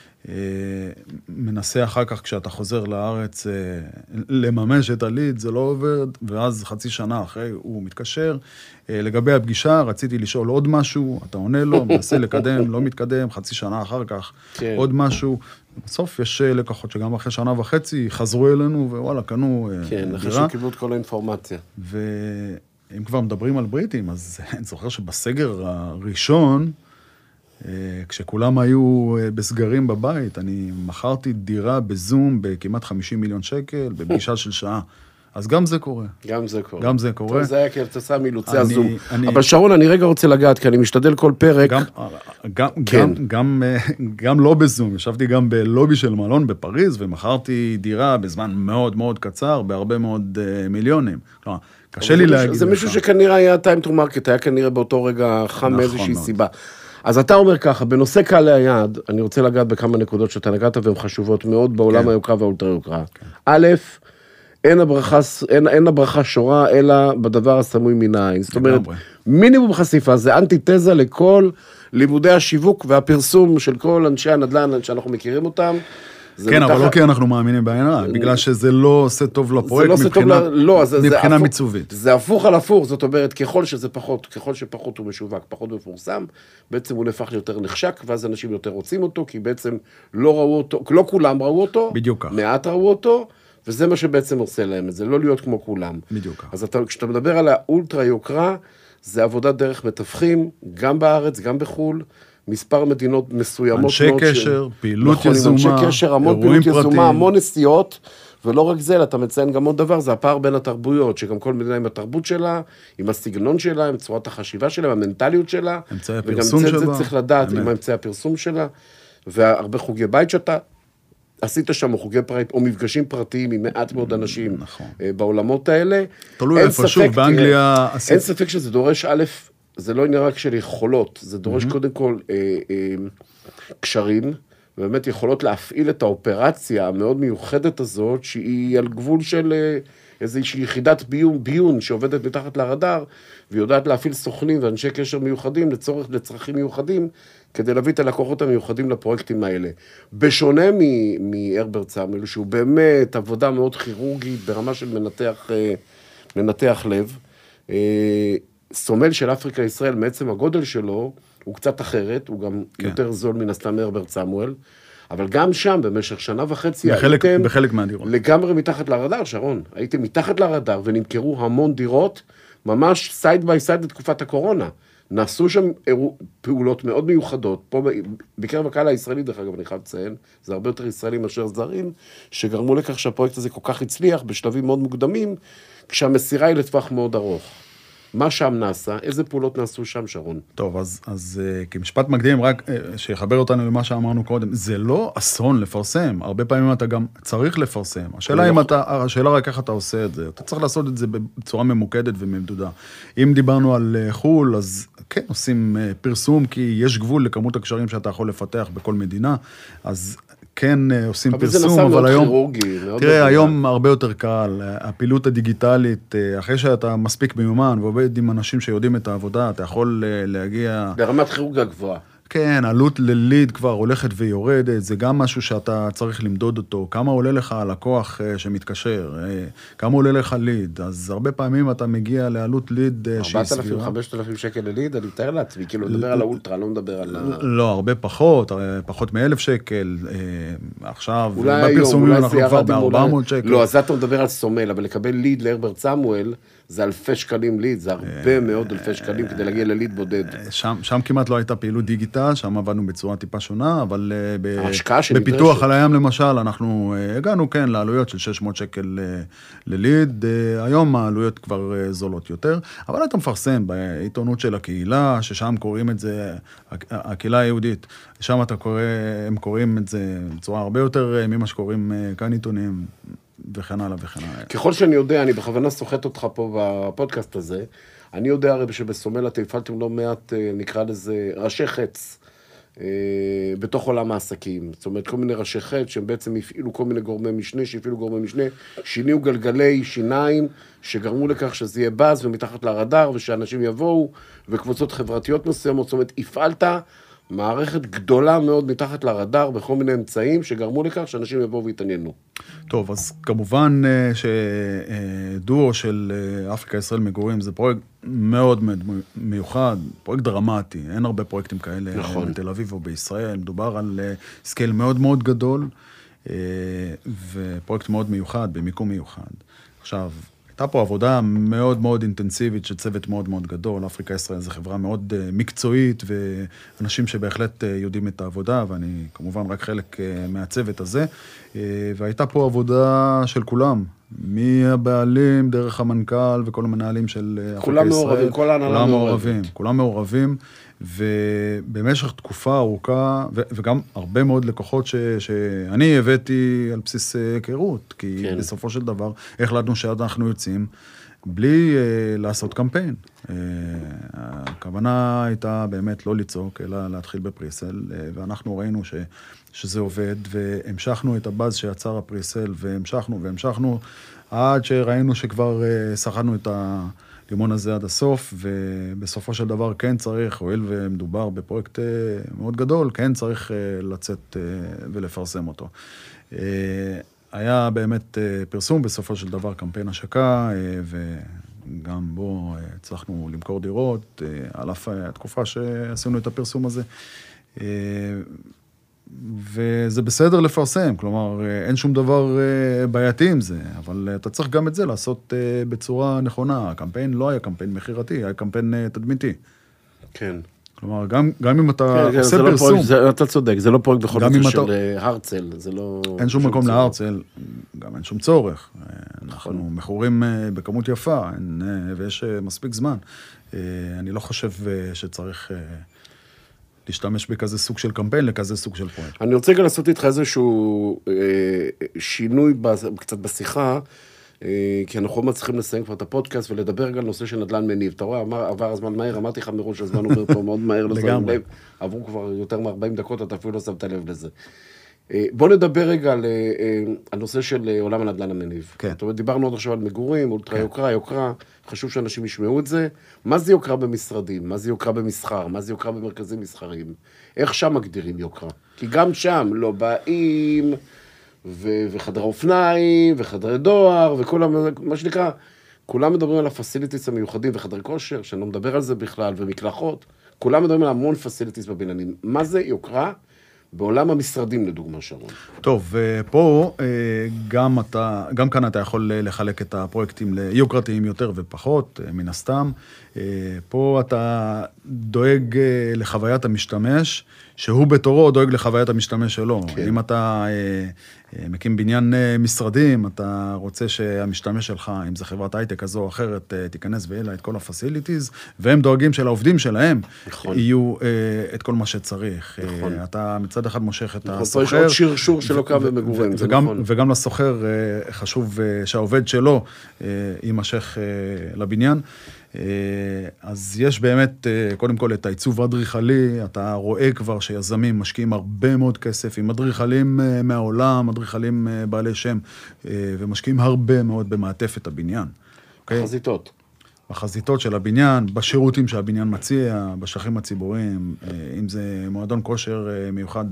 מנסה אחר כך כשאתה חוזר לארץ לממש את הליד, זה לא עובד, ואז חצי שנה אחרי הוא מתקשר. לגבי הפגישה, רציתי לשאול עוד משהו, אתה עונה לו, מנסה לקדם, לא מתקדם, חצי שנה אחר כך, כן. עוד משהו. בסוף יש לקוחות שגם אחרי שנה וחצי חזרו אלינו, ווואלה, קנו כן, דירה. אחרי שקיבלו את כל האינפורמציה. ואם כבר מדברים על בריטים, אז אני זוכר שבסגר הראשון, כשכולם היו בסגרים בבית, אני מכרתי דירה בזום בכמעט חמישים מיליון שקל, בפגישה של שעה. אז גם זה קורה. גם זה קורה. גם זה קורה. זה היה כתוצאה מאילוצי הזום. אבל שרון, אני רגע רוצה לגעת, כי אני משתדל כל פרק. גם לא בזום, ישבתי גם בלובי של מלון בפריז, ומכרתי דירה בזמן מאוד מאוד קצר, בהרבה מאוד מיליונים. כלומר, קשה לי להגיד לך. זה מישהו שכנראה היה time to market, היה כנראה באותו רגע חם מאיזושהי סיבה. אז אתה אומר ככה, בנושא קהלי היעד, אני רוצה לגעת בכמה נקודות שאתה נגעת, והן חשובות מאוד בעולם היוקרה והאולטרה יוקרה. א', אין הברכה, אין, אין הברכה שורה, אלא בדבר הסמוי מן העין. זאת אומרת, מינימום חשיפה, זה אנטיתזה לכל לימודי השיווק והפרסום של כל אנשי הנדל"ן שאנחנו מכירים אותם. כן, אבל לא כי אנחנו מאמינים בעינה, בגלל שזה לא עושה טוב לפרויקט מבחינה מיצובית. זה הפוך על הפוך, זאת אומרת, ככל שזה פחות, ככל שפחות הוא משווק, פחות מפורסם, בעצם הוא נפח יותר נחשק, ואז אנשים יותר רוצים אותו, כי בעצם לא ראו אותו, לא כולם ראו אותו, בדיוק כך. מעט ראו אותו, וזה מה שבעצם עושה להם את זה, לא להיות כמו כולם. בדיוק כך. אז אתה, כשאתה מדבר על האולטרה יוקרה, זה עבודה דרך מתווכים, גם בארץ, גם בחול, מספר מדינות מסוימות. אנשי קשר, פעילות יזומה, אנשי קשר, המון פעילות יזומה, המון נסיעות, ולא רק זה, אתה מציין גם עוד דבר, זה הפער בין התרבויות, שגם כל מדינה עם התרבות שלה, עם הסגנון שלה, עם צורת החשיבה שלה, עם המנטליות שלה, אמצעי הפרסום שלה, וגם זה צריך לדעת עם אמצעי הפרסום שלה, והרבה חוגי בית שאתה עשית שם, או חוגי פרט, או מפגשים פרטיים עם מעט מאוד אנשים בעולמות האלה. תלוי איפה, שוב, באנגליה... אין ספק שזה דורש א', זה לא עניין רק של יכולות, זה דורש קודם כל אה, אה, קשרים, ובאמת יכולות להפעיל את האופרציה המאוד מיוחדת הזאת, שהיא על גבול של אה, איזושהי יחידת ביון, ביון שעובדת מתחת לרדאר, ויודעת להפעיל סוכנים ואנשי קשר מיוחדים לצורך, לצרכים מיוחדים, כדי להביא את הלקוחות המיוחדים לפרויקטים האלה. בשונה מהרברט סמואל, שהוא באמת עבודה מאוד כירורגית, ברמה של מנתח, אה, מנתח לב, אה, סומל של אפריקה ישראל, מעצם הגודל שלו, הוא קצת אחרת, הוא גם כן. יותר זול מן הסתם מהרברט סמואל, אבל גם שם, במשך שנה וחצי, בחלק, הייתם בחלק מהדירות. לגמרי מתחת לרדאר, שרון. הייתם מתחת לרדאר, ונמכרו המון דירות, ממש סייד ביי סייד לתקופת הקורונה. נעשו שם פעולות מאוד מיוחדות, פה בקרב הקהל הישראלי, דרך אגב, אני חייב לציין, זה הרבה יותר ישראלים מאשר זרים, שגרמו לכך שהפרויקט הזה כל כך הצליח, בשלבים מאוד מוקדמים, כשהמסירה היא לטווח מאוד ארוך. מה שם נעשה? איזה פעולות נעשו שם, שרון? טוב, אז, אז כמשפט מקדים, רק שיחבר אותנו למה שאמרנו קודם, זה לא אסון לפרסם, הרבה פעמים אתה גם צריך לפרסם. השאלה, אם אתה, השאלה רק איך אתה עושה את זה, אתה צריך לעשות את זה בצורה ממוקדת וממדודה. אם דיברנו על חול, אז כן, עושים פרסום, כי יש גבול לכמות הקשרים שאתה יכול לפתח בכל מדינה, אז כן עושים פרסום, אבל היום, תראה, היום הרבה יותר קל, הפעילות הדיגיטלית, אחרי שאתה מספיק מיומן ועובד עם אנשים שיודעים את העבודה, אתה יכול להגיע... ברמת כירורגיה גבוהה. כן, עלות לליד כבר הולכת ויורדת, זה גם משהו שאתה צריך למדוד אותו, כמה עולה לך הלקוח שמתקשר, כמה עולה לך ליד, אז הרבה פעמים אתה מגיע לעלות ליד שהיא סבירה. ארבעת אלפים, חמשת אלפים שקל לליד, אני מתאר לעצמי, כאילו לדבר על האולטרה, לא מדבר על... לא, הרבה פחות, פחות מאלף שקל, עכשיו, אולי היום, אולי זה ירד ב-ארבע מאות שקל. לא, אז אתה מדבר על סומל, אבל לקבל ליד להרברט סמואל, זה אלפי שקלים ליד, זה הרבה מאוד אלפי שקלים כדי להגיע לליד בודד. שם, שם כמעט לא הייתה פעילות דיגיטל, שם עבדנו בצורה טיפה שונה, אבל בפיתוח על הים למשל, אנחנו הגענו כן לעלויות של שש מאות שקל לליד, היום העלויות כבר זולות יותר, אבל אתה מפרסם בעיתונות של הקהילה, ששם קוראים את זה, הקהילה היהודית, שם אתה קורא, הם קוראים את זה בצורה הרבה יותר ממה שקוראים כאן עיתונים, וכן הלאה וכן הלאה. ככל שאני יודע, אני בכוונה סוחט אותך פה בפודקאסט הזה, אני יודע הרי שבסומל אתם הפעלתם לא מעט, נקרא לזה, ראשי חץ, בתוך עולם העסקים. זאת אומרת, כל מיני ראשי חץ, שהם בעצם הפעילו כל מיני גורמי משנה, שהפעילו גורמי משנה, שיניעו גלגלי שיניים, שגרמו לכך שזה יהיה באז ומתחת לרדאר, ושאנשים יבואו, וקבוצות חברתיות מסוימות, זאת אומרת, הפעלת מערכת גדולה מאוד מתחת לרדאר, בכל מיני אמצעים, שגרמו לכך שאנשים יבואו ויתעניינו. טוב, אז כמובן שדואו של אפריקה ישראל מגורים, זה פרויקט מאוד מיוחד, פרויקט דרמטי, אין הרבה פרויקטים כאלה נכון. בתל אביב או בישראל, מדובר על סקייל מאוד מאוד גדול, ופרויקט מאוד מיוחד, במיקום מיוחד. עכשיו, הייתה פה עבודה מאוד מאוד אינטנסיבית של צוות מאוד מאוד גדול, אפריקה ישראל זו חברה מאוד מקצועית, ואנשים שבהחלט יודעים את העבודה, ואני כמובן רק חלק מהצוות הזה, והייתה פה עבודה של כולם, מהבעלים, דרך המנכ"ל וכל המנהלים של אפריקה ישראל. כולם מעורבים, כל ההנהלה מעורבים. כולם מעורבים, ובמשך תקופה ארוכה, וגם הרבה מאוד לקוחות שאני הבאתי על בסיס היכרות, כי בסופו של דבר החלטנו שאנחנו יוצאים, בלי uh, לעשות קמפיין. Uh, הכוונה הייתה באמת לא לצעוק, אלא להתחיל בפריסל, uh, ואנחנו ראינו ש, שזה עובד, והמשכנו את הבאז שיצר הפריסל, והמשכנו והמשכנו, עד שראינו שכבר uh, שחדנו את הלימון הזה עד הסוף, ובסופו של דבר כן צריך, הואיל ומדובר בפרויקט uh, מאוד גדול, כן צריך uh, לצאת uh, ולפרסם אותו. Uh, היה באמת פרסום, בסופו של דבר קמפיין השקה, וגם בו הצלחנו למכור דירות, על אף התקופה שעשינו את הפרסום הזה. וזה בסדר לפרסם, כלומר, אין שום דבר בעייתי עם זה, אבל אתה צריך גם את זה לעשות בצורה נכונה. הקמפיין לא היה קמפיין מחירתי, היה קמפיין תדמיתי. כן. כלומר, גם, גם אם אתה כן, עושה זה פרסום... לא פרויקט, זה, אתה צודק, זה לא פרויקט בכל זאת של אתה... הרצל, זה לא... אין שום מקום צורך. להרצל, גם אין שום צורך. אנחנו מכורים בכמות יפה, אין, ויש מספיק זמן. אני לא חושב שצריך להשתמש בכזה סוג של קמפיין, לכזה סוג של פרויקט. אני רוצה גם לעשות איתך איזשהו שינוי קצת בשיחה, כי אנחנו לא מצליחים לסיים כבר את הפודקאסט ולדבר גם על נושא של נדל"ן מניב. אתה רואה, עבר הזמן מהר, אמרתי לך מראש, הזמן עובר פה מאוד מהר. לגמרי. עברו כבר יותר מ-ארבעים דקות, אתה אפילו לא שמת לב לזה. בוא נדבר רגע על הנושא של עולם הנדל"ן המניב. כן. זאת אומרת, דיברנו עוד עכשיו על מגורים, אולטרה יוקרה, יוקרה, חשוב שאנשים ישמעו את זה. מה זה יוקרה במשרדים? מה זה יוקרה במסחר? מה זה יוקרה במרכזים מסחריים? איך שם מגדירים יוקרה? כי גם שם לא באים... ו- וחדרי אופניים, וחדרי דואר, וכל מה שנקרא, כולם מדברים על הפסיליטיס המיוחדים, וחדרי כושר, שאני לא מדבר על זה בכלל, ומקלחות, כולם מדברים על המון פסיליטיס בבניינים. מה זה יוקרה בעולם המשרדים, לדוגמה, שרון? טוב, פה גם, אתה, גם כאן אתה יכול לחלק את הפרויקטים ליוקרתיים יותר ופחות, מן הסתם. פה אתה דואג לחוויית המשתמש, שהוא בתורו דואג לחוויית המשתמש שלו. כן. אם אתה מקים בניין משרדים, אתה רוצה שהמשתמש שלך, אם זה חברת הייטק כזו או אחרת, תיכנס ויהיה לה את כל הפסיליטיז, והם דואגים של העובדים שלהם, נכון. יהיו את כל מה שצריך. נכון. אתה מצד אחד מושך את נכון, הסוחר. יש עוד שרשור שלא קם במגורים, זה וגם, נכון. וגם לסוחר חשוב שהעובד שלו יימשך לבניין. אז יש באמת, קודם כל, את העיצוב האדריכלי, אתה רואה כבר שיזמים משקיעים הרבה מאוד כסף, עם אדריכלים מהעולם, אדריכלים בעלי שם, ומשקיעים הרבה מאוד במעטפת הבניין. בחזיתות. בחזיתות של הבניין, בשירותים שהבניין מציע, בשטחים הציבוריים, אם זה מועדון כושר מיוחד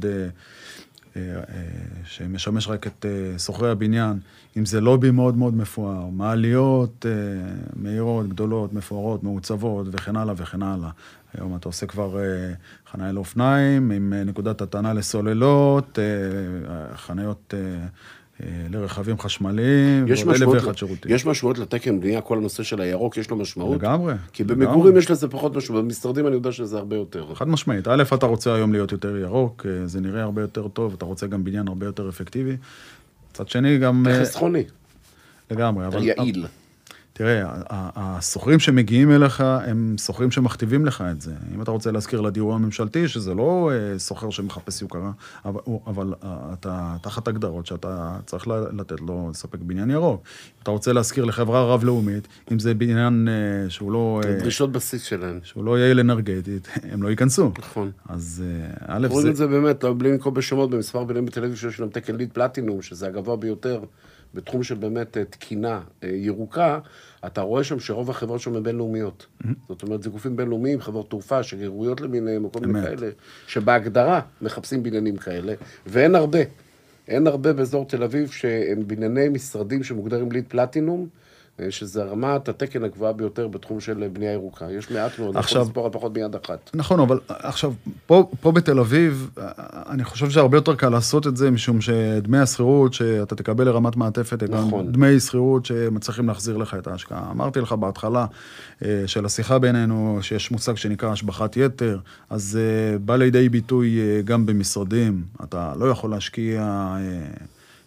שמשמש רק את סוחרי הבניין, אם זה לובי מאוד מאוד מפואר, מעליות מהירות, גדולות, מפוארות, מעוצבות וכן הלאה וכן הלאה. היום אתה עושה כבר חניה לאופניים, עם נקודת הטענה לסוללות, חניות לרכבים חשמליים, ועוד אלף ואחד שירותים. יש משמעות לתקן בנייה, כל הנושא של הירוק, יש לו משמעות? לגמרי. כי במגורים יש לזה פחות משמעות, במשרדים אני יודע שזה הרבה יותר. חד משמעית. א', אתה רוצה היום להיות יותר ירוק, זה נראה הרבה יותר טוב, אתה רוצה גם בניין הרבה יותר אפקטיבי. צד שני גם... חסכוני. לגמרי. אבל... יעיל. תראה, הסוחרים שמגיעים אליך, הם סוחרים שמכתיבים לך את זה. אם אתה רוצה להזכיר לדיור הממשלתי, שזה לא סוחר שמחפש יוקרה, אבל אתה תחת הגדרות שאתה צריך לתת לו, לספק בניין ירוק. אם אתה רוצה להזכיר לחברה רב-לאומית, אם זה בניין שהוא לא... דרישות בסיס שלהם. שהוא לא יעיל אנרגטית, הם לא ייכנסו. נכון. אז א', זה... רואים את זה באמת, בלי נקוב בשמות, במספר בניינים בתל-אביב שיש להם תקן ליד פלטינום, שזה הגבוה ביותר. בתחום של באמת תקינה ירוקה, אתה רואה שם שרוב החברות שם הן בינלאומיות. Mm-hmm. זאת אומרת, זה גופים בינלאומיים, חברות תעופה, שגרירויות למיניהם, או כל מיני כאלה, שבהגדרה מחפשים בניינים כאלה, ואין הרבה. אין הרבה באזור תל אביב שהם בנייני משרדים שמוגדרים ליד פלטינום, שזה רמת התקן הגבוהה ביותר בתחום של בנייה ירוקה. יש מעט מאוד, עכשיו, יכול לספור על פחות ביד אחת. נכון, אבל עכשיו, פה, פה בתל אביב, אני חושב שהרבה יותר קל לעשות את זה, משום שדמי השכירות, שאתה תקבל לרמת מעטפת, נכון. גם דמי שכירות שמצליחים להחזיר לך את ההשקעה. אמרתי לך בהתחלה של השיחה בינינו, שיש מושג שנקרא השבחת יתר, אז בא לידי ביטוי גם במשרדים. אתה לא יכול להשקיע...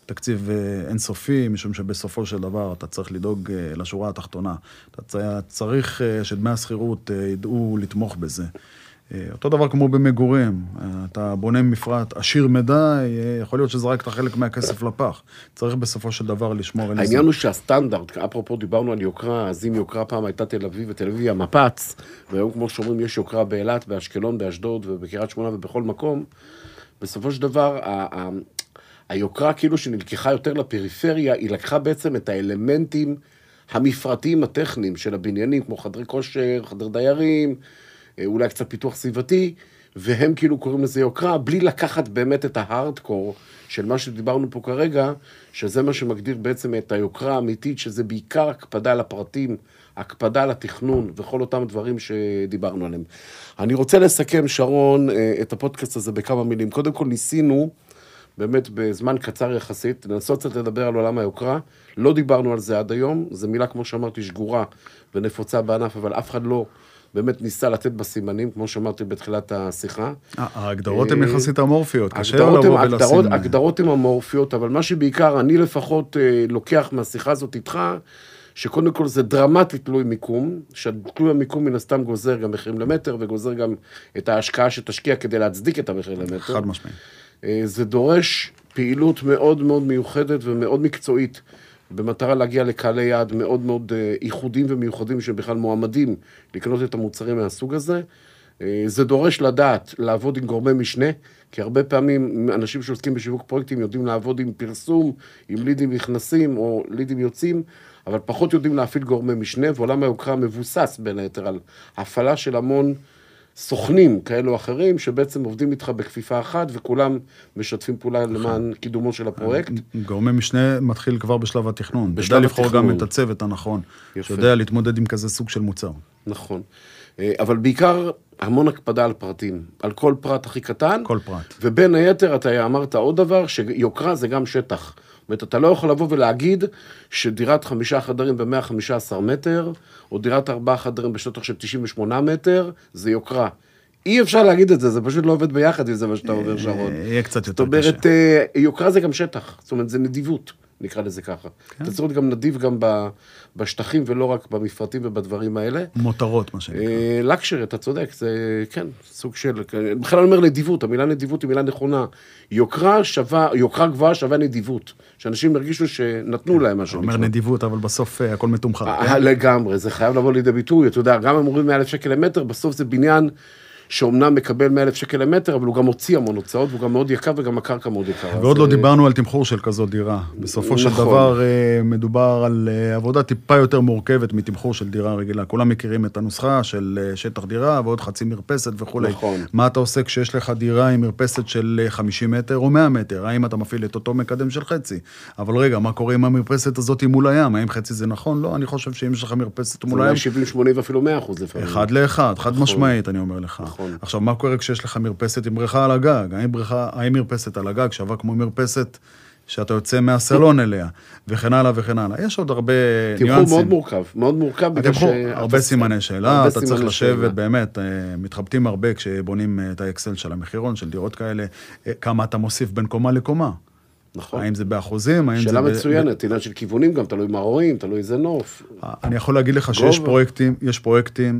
תקציב אינסופי, משום שבסופו של דבר אתה צריך לדאוג לשורה התחתונה. אתה צריך שדמי הסחירות ידעו לתמוך בזה. אותו דבר כמו במגורים, אתה בונה מפרט עשיר מדי, יכול להיות שזה רק את החלק מהכסף לפח. צריך בסופו של דבר לשמור על זה. העניין הוא שהסטנדרט, אפרופו דיברנו על יוקרה, אז אם יוקרה פעם הייתה תל אביב ותל אביב המפץ, והיום כמו שאומרים יש יוקרה באילת, באשקלון, באשדוד ובקריית שמונה ובכל מקום, בסופו של דבר ה- ה- היוקרה כאילו שנלקחה יותר לפריפריה, היא לקחה בעצם את האלמנטים המפרטיים הטכניים של הבניינים, כמו חדרי כושר, חדר דיירים, אולי קצת פיתוח סביבתי, והם כאילו קוראים לזה יוקרה, בלי לקחת באמת את ההארדקור של מה שדיברנו פה כרגע, שזה מה שמגדיר בעצם את היוקרה האמיתית, שזה בעיקר הקפדה על הפרטים, הקפדה על התכנון, וכל אותם דברים שדיברנו עליהם. אני רוצה לסכם, שרון, את הפודקאסט הזה בכמה מילים. קודם כל ניסינו, באמת בזמן קצר יחסית, לנסות קצת לדבר על עולם היוקרה, לא דיברנו על זה עד היום, זו מילה כמו שאמרתי שגורה ונפוצה בענף, אבל אף אחד לא באמת ניסה לתת בסימנים, כמו שאמרתי בתחילת השיחה. ההגדרות הן יחסית אמורפיות, קשה לבוא ולשים. ההגדרות הן אמורפיות, אבל מה שבעיקר אני לפחות לוקח מהשיחה הזאת איתך, שקודם כל זה דרמטי תלוי מיקום, שתלוי המיקום מן הסתם גוזר גם מחירים למטר, וגוזר גם את ההשקעה שתשקיע כדי להצדיק את המחיר למטר. חד משמעי. זה דורש פעילות מאוד מאוד מיוחדת ומאוד מקצועית, במטרה להגיע לקהלי יעד מאוד מאוד ייחודיים ומיוחדים שבכלל מועמדים לקנות את המוצרים מהסוג הזה. זה דורש לדעת לעבוד עם גורמי משנה, כי הרבה פעמים אנשים שעוסקים בשיווק פרויקטים יודעים לעבוד עם פרסום, עם לידים נכנסים או לידים יוצאים, אבל פחות יודעים להפעיל גורמי משנה, ועולם היוקרה מבוסס בין היתר על הפעלה של המון סוכנים כאלו או אחרים, שבעצם עובדים איתך בכפיפה אחת, וכולם משתפים פעולה למען קידומו של הפרויקט. גורמי משנה מתחיל כבר בשלב התכנון. בשלב התכנון. לבחור גם את הצוות הנכון, שיודע להתמודד עם כזה סוג של מוצר. נכון. אבל בעיקר המון הקפדה על פרטים, על כל פרט הכי קטן. כל פרט. ובין היתר אתה אמרת עוד דבר, שיוקרה זה גם שטח. זאת אומרת, אתה לא יכול לבוא ולהגיד שדירת חמישה חדרים ב-מאה וחמישה עשר מטר, או דירת ארבעה חדרים בשטח של תשעים ושמונה מטר, זה יוקרה. אי אפשר להגיד את זה, זה פשוט לא עובד ביחד, אם זה מה שאתה אומר, שרון. יהיה קצת יותר קשה. זאת אומרת, יוקרה זה גם שטח, זאת אומרת, זה נדיבות, נקרא לזה ככה. אתה צריך להיות גם נדיב גם בשטחים, ולא רק במפרטים ובדברים האלה. מותרות, מה שנקרא. לקשרי, אתה צודק, זה, כן, סוג של, בכלל אני אומר נדיבות, המילה נדיבות היא מילה נכונה. יוקרה שווה, יוקרה גבוהה שווה נדיבות. שאנשים הרגישו שנתנו להם מה שנקרא. אומר נדיבות, אבל בסוף הכל מתומחר. לגמרי, זה חייב לבוא לידי ביטוי, אתה יודע, גם הם אומרים מאה אלף שקל למטר, בסוף זה בניין שאומנם מקבל מאה אלף שקל למטר, אבל הוא גם הוציא המון הוצאות, והוא גם מאוד יקר, וגם הקרקע מאוד יקר. ועוד לא דיברנו על תמחור של כזאת דירה. בסופו של דבר מדובר על עבודה טיפה יותר מורכבת מתמחור של דירה רגילה. כולם מכירים את הנוסחה של שטח דירה, ועוד חצי מרפסת וכו'. נכון. מה אתה עושה כשיש לך דירה עם מרפסת של חמישים מטר או מאה מטר? האם אתה מפעיל את אותו מקדם של חצי? אבל רגע, מה קורה עם המרפסת הזאת מול הים? האם חצי זה נכון? לא, אני חושב שאם יש לך מרפסת מול הים, שבעים שמונים ואפילו מאה אחוז לפעמים. אחד לאחד, חד משמעית, אני אומר לך. עכשיו, מה קורה כשיש לך מרפסת עם בריכה על הגג? האם, בריכה, האם מרפסת על הגג שווה כמו מרפסת שאתה יוצא מהסלון אליה, וכן הלאה וכן הלאה? יש עוד הרבה ניואנסים. תמחור מאוד מורכב, מאוד מורכב. התמחור, הרבה סימני שאלה, אתה צריך לשבת, באמת, מתחבטים הרבה כשבונים את האקסל של המחירון, של דירות כאלה, כמה אתה מוסיף בין קומה לקומה. נכון. האם זה באחוזים, האם זה... שאלה מצוינת, עניין של כיוונים גם, תלוי מה רואים, תלוי איזה נוף. אני יכול להגיד לך שיש פרויקטים, יש פרויקטים,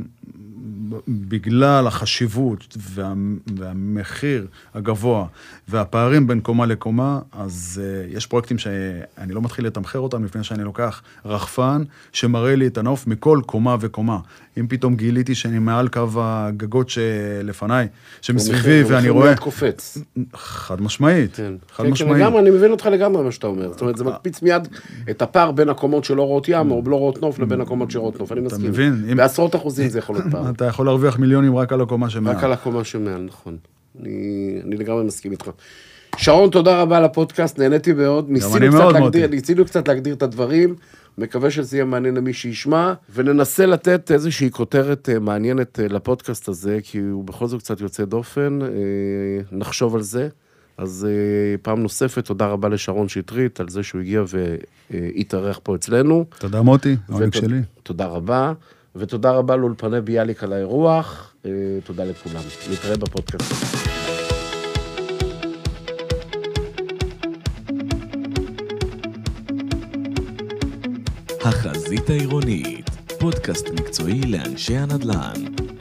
בגלל החשיבות וה, והמחיר הגבוה והפערים בין קומה לקומה, אז uh, יש פרויקטים שאני לא מתחיל לתמחר אותם לפני שאני לוקח רחפן שמראה לי את הנוף מכל קומה וקומה. אם פתאום גיליתי שאני מעל קו הגגות שלפניי, שמסביבי ואני רואה... מיד קופץ. חד משמעית. כן. חד כן, משמעית. כן, לגמרי, אני מבין אותך לגמרי מה שאתה אומר. זאת אומרת, זה מקפיץ מיד את הפער בין הקומות שלא רואות ים או לא רואות נוף לבין הקומות שרואות נוף. אני מסכים. אתה מבין? בעשרות אחוזים זה יכול להיות פער. אתה יכול להרוויח מיליונים רק על הקומה שמעל. רק על הקומה שמעל, נכון. אני, אני לגמרי מסכים איתך. שרון, תודה רבה על הפודקאסט, נהניתי מאוד. ניסינו קצת להגדיר, ניסינו קצת להגדיר את הדברים, מקווה שזה יהיה מעניין למי שישמע, וננסה לתת איזושהי כותרת מעניינת לפודקאסט הזה, כי הוא בכל זאת קצת יוצא דופן, נחשוב על זה. אז פעם נוספת, תודה רבה לשרון שטרית, על זה שהוא הגיע והתארח פה אצלנו. תודה מוטי, העונג שלי. תודה רבה. ותודה רבה לאולפני ביאליק על האירוח, תודה לכולם. נתראה בפודקאסט. החזית העירונית, פודקאסט מקצועי לאנשי הנדל"ן.